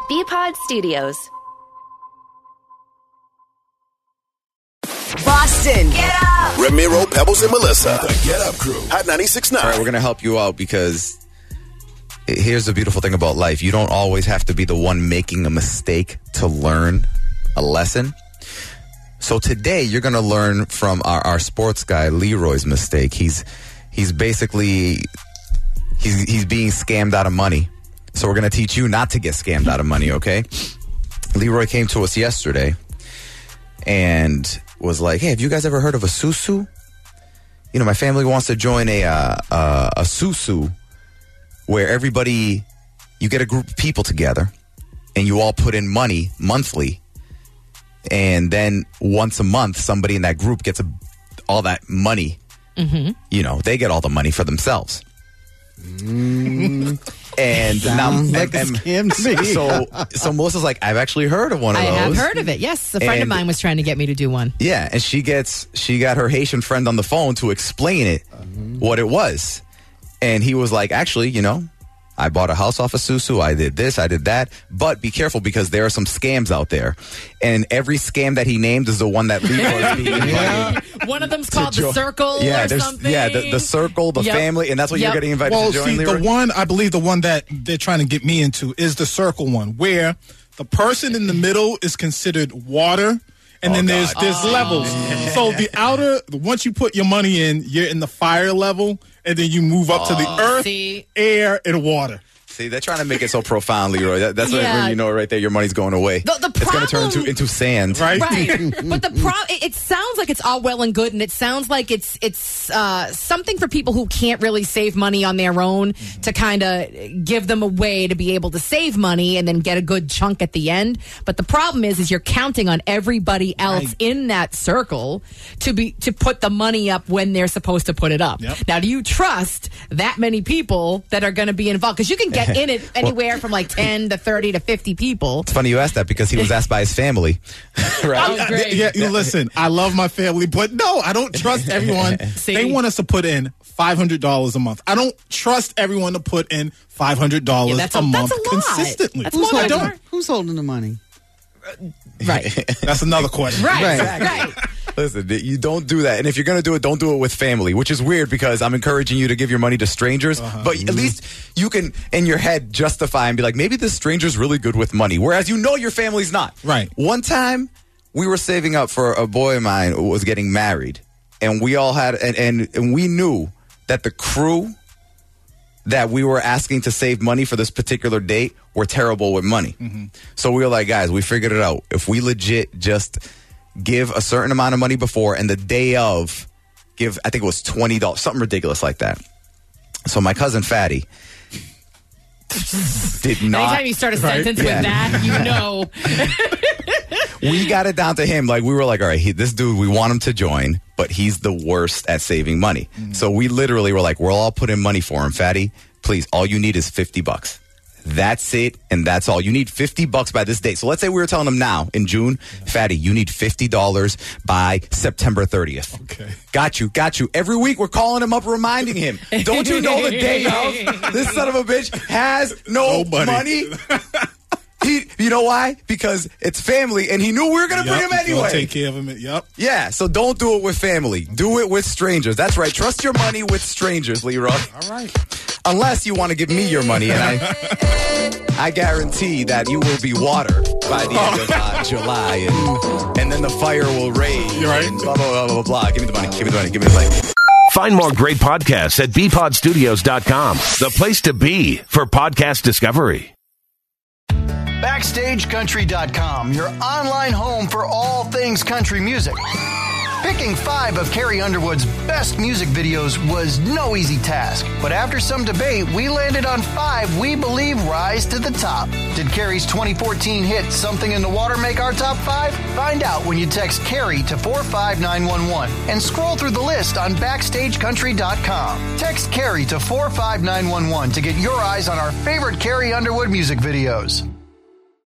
BPod Studios. Boston. Get up. Ramiro, Pebbles, and Melissa. The Get Up Crew. Hot 96.9. All right, we're going to help you out because here's the beautiful thing about life. You don't always have to be the one making a mistake to learn a lesson. So today you're going to learn from our sports guy, Leroy's mistake. He's basically he's being scammed out of money. So we're going to teach you not to get scammed out of money, okay? Leroy came to us yesterday and was like, hey, have you guys ever heard of a susu? You know, my family wants to join a susu where everybody, you get a group of people together and you all put in money monthly. And then once a month, somebody in that group gets all that money. Mm-hmm. You know, they get all the money for themselves. And now, like a scam to me. So Melissa's like, I've actually heard of one of those. I have heard of it. Yes, a friend of mine was trying to get me to do one. Yeah, and she got her Haitian friend on the phone to explain it, what it was. And he was like, actually, you know, I bought a house off of Susu. I did this, I did that. But be careful because there are some scams out there. And every scam that he named is the one that Leroy's being invited. One of them's called The Circle or something. Yeah, the Circle, the family, and that's what you're getting invited to join, Leroy? I believe the one that they're trying to get me into is the Circle one, where the person in the middle is considered water. And then there's levels. Yeah. So the outer, once you put your money in, you're in the fire level, and then you move up to the earth, air, and water. See, they're trying to make it so profound, Leroy. That's when you know right there your money's going away. It's going to turn into sand. Right. But the problem, it sounds like it's all well and good, and it sounds like it's something for people who can't really save money on their own to kind of give them a way to be able to save money and then get a good chunk at the end. But the problem is you're counting on everybody else in that circle to put the money up when they're supposed to put it up. Yep. Now, do you trust that many people that are going to be involved? Because you can get in it anywhere from like 10 to 30 to 50 people. It's funny you asked that because he was asked by his family. Right? Oh, great. Yeah, listen, I love my family, but no, I don't trust everyone. They want us to put in $500 a month. I don't trust everyone to put in $500 a month consistently. Who's holding the money? Right. That's another question. Right. Listen, you don't do that. And if you're going to do it, don't do it with family, which is weird because I'm encouraging you to give your money to strangers. But at least you can, in your head, justify and be like, maybe this stranger's really good with money. Whereas you know your family's not. Right. One time, we were saving up for a boy of mine who was getting married. And we all had, and we knew that the crew that we were asking to save money for this particular date were terrible with money. Mm-hmm. So we were like, guys, we figured it out. If we legit just give a certain amount of money before and the day of give, I think it was $20, something ridiculous like that. So my cousin Fatty did not. Anytime you start a sentence with that, you know. We got it down to him. Like, we were like, all right, this dude, we want him to join, but he's the worst at saving money. Mm-hmm. So we literally were like, we'll all put in money for him. Fatty, please, all you need is $50. That's it, and that's all. You need $50 by this date. So let's say we were telling him now, in June, Fatty, you need $50 by September 30th. Okay. Got you. Every week we're calling him up, reminding him. Don't you know the day of? This son of a bitch has no money. You know why? Because it's family, and he knew we were going to bring him anyway. Take care of him. Yep. Yeah, so don't do it with family. Do it with strangers. That's right. Trust your money with strangers, Leroy. All right. Unless you want to give me your money, and I guarantee that you will be water by the end of July, and then the fire will rage. You're right. And blah, blah, blah, blah, blah. Give me the money. Give me the money. Find more great podcasts at bpodstudios.com, the place to be for podcast discovery. BackstageCountry.com, your online home for all things country music. Picking 5 of Carrie Underwood's best music videos was no easy task, but after some debate, we landed on 5 we believe rise to the top. Did Carrie's 2014 hit Something in the Water make our top 5? Find out when you text Carrie to 45911 and scroll through the list on BackstageCountry.com. Text Carrie to 45911 to get your eyes on our favorite Carrie Underwood music videos.